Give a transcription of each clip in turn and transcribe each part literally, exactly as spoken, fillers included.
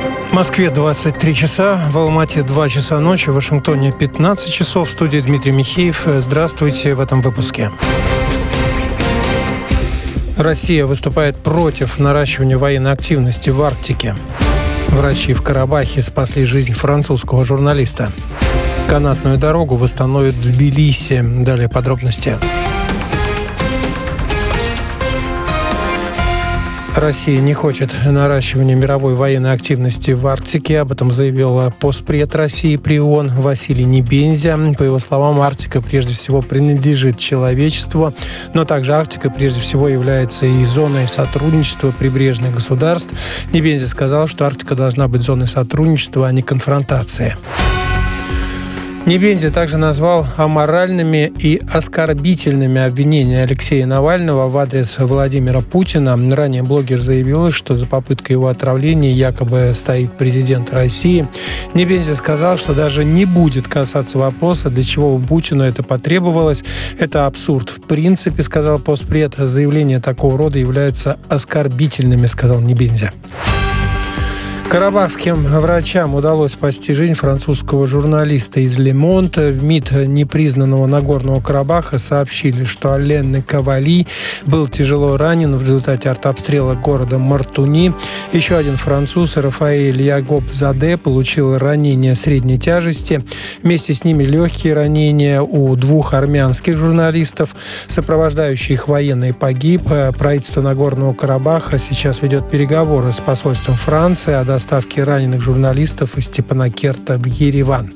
В Москве двадцать три часа, в Алмате два часа ночи, в Вашингтоне пятнадцать часов. В студии Дмитрий Михеев. Здравствуйте в этом выпуске. Россия выступает против наращивания военной активности в Арктике. Врачи в Карабахе спасли жизнь французского журналиста. Канатную дорогу восстановят в Тбилиси. Далее подробности. Россия не хочет наращивания мировой военной активности в Арктике. Об этом заявил постпред России при ООН Василий Небензя. По его словам, Арктика прежде всего принадлежит человечеству, но также Арктика прежде всего является и зоной сотрудничества прибрежных государств. Небензя сказал, что Арктика должна быть зоной сотрудничества, а не конфронтации. Небензя также назвал аморальными и оскорбительными обвинения Алексея Навального в адрес Владимира Путина. Ранее блогер заявил, что за попыткой его отравления якобы стоит президент России. Небензя сказал, что даже не будет касаться вопроса, для чего Путину это потребовалось. Это абсурд. В принципе, сказал постпред, заявления такого рода являются оскорбительными, сказал Небензя. Карабахским врачам удалось спасти жизнь французского журналиста из «Ле Монт». В МИД непризнанного Нагорного Карабаха сообщили, что Ален Кавали был тяжело ранен в результате артобстрела города Мартуни. Еще один француз, Рафаэль Ягоб-Заде, получил ранение средней тяжести. Вместе с ними легкие ранения у двух армянских журналистов. Сопровождающий их военный погиб. Правительство Нагорного Карабаха сейчас ведет переговоры с посольством Франции о доставки раненых журналистов из Степанакерта в Ереван.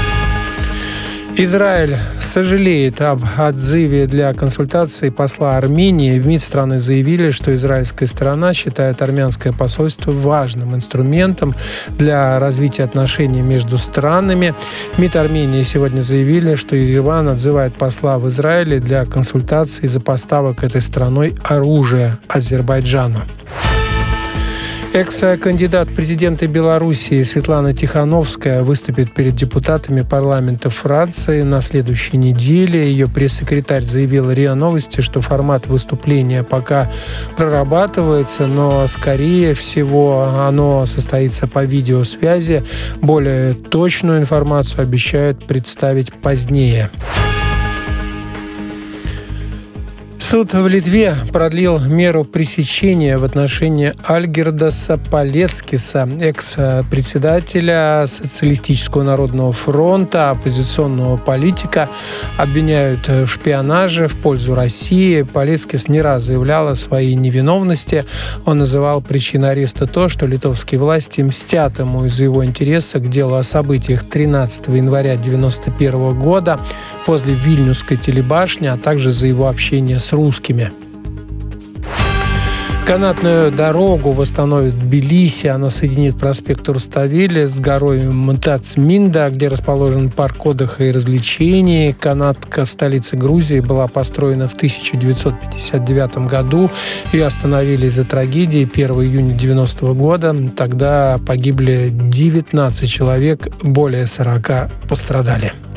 Израиль сожалеет об отзыве для консультаций посла Армении. В МИД страны заявили, что израильская сторона считает армянское посольство важным инструментом для развития отношений между странами. МИД Армении сегодня заявили, что Ереван отзывает посла в Израиле для консультаций из-за поставок этой страной оружия Азербайджану. Экс-кандидат в президенты Белоруссии Светлана Тихановская выступит перед депутатами парламента Франции на следующей неделе. Ее пресс-секретарь заявила РИА Новости, что формат выступления пока прорабатывается, но, скорее всего, оно состоится по видеосвязи. Более точную информацию обещают представить позднее. Суд в Литве продлил меру пресечения в отношении Альгирдаса Палецкиса, экс-председателя Социалистического народного фронта, оппозиционного политика. Обвиняют в шпионаже в пользу России. Палецкис не раз заявлял о своей невиновности. Он называл причиной ареста то, что литовские власти мстят ему из-за его интереса к делу о событиях тринадцатого января девяносто первого года возле Вильнюсской телебашни, а также за его общение с русскими. Канатную дорогу восстановит в Тбилиси. Она соединит проспект Руставели с горой Мтацминда, где расположен парк отдыха и развлечений. Канатка в столице Грузии была построена в тысяча девятьсот пятьдесят девятом году. Ее остановили из-за трагедии первого июня девяностого года. Тогда погибли девятнадцать человек, более сорока пострадали.